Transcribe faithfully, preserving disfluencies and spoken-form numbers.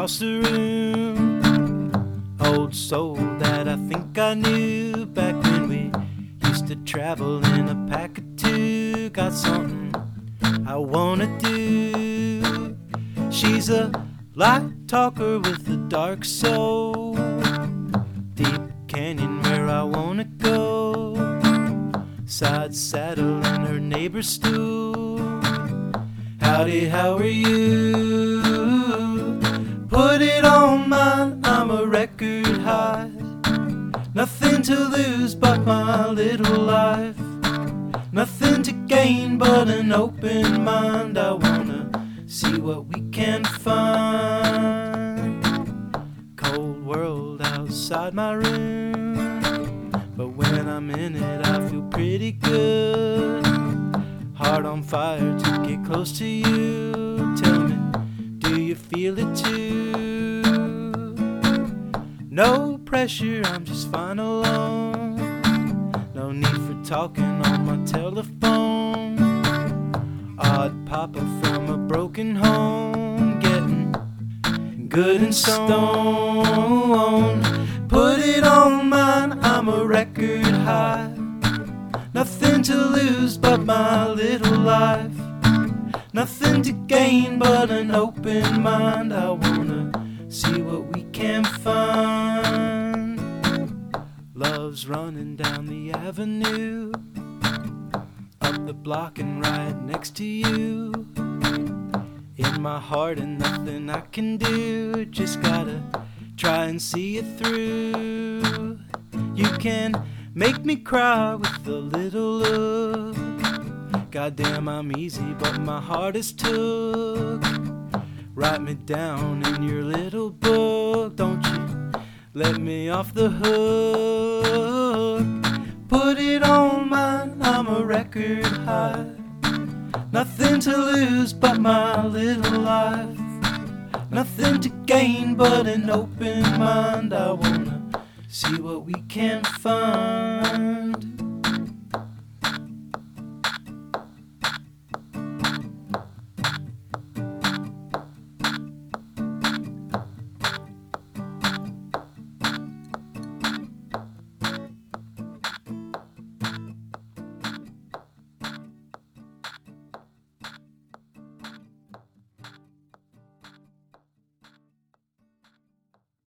across the room. Old soul that I think I knew back when we used to travel in a pack of two. Got something I wanna do. She's a light talker with a dark soul. Deep canyon where I wanna go. Side saddle in her neighbor's stool. Howdy, how are you? Put it on mine, I'm a record high. Nothing to lose but my little life. Nothing to gain but an open mind. I wanna see what we can find. Cold world outside my room, but when I'm in it I feel pretty good. Heart on fire to get close to you. Tell me, do you feel it too? No pressure, I'm just fine alone. No need for talking on my telephone. Odd papa from a broken home, getting good and stoned. Put it on mine, I'm a record high. Nothing to lose but my little life. Nothing to gain but an open mind. I wanna see what we can find. Love's running down the avenue, up the block and right next to you. In my heart and nothing I can do. Just gotta try and see it through. You can make me cry with a little look. Goddamn, I'm easy, but my heart is took. Write me down in your little book. Don't you let me off the hook. Put it on mine, I'm a record high. Nothing to lose but my little life. Nothing to gain but an open mind. I wanna see what we can find.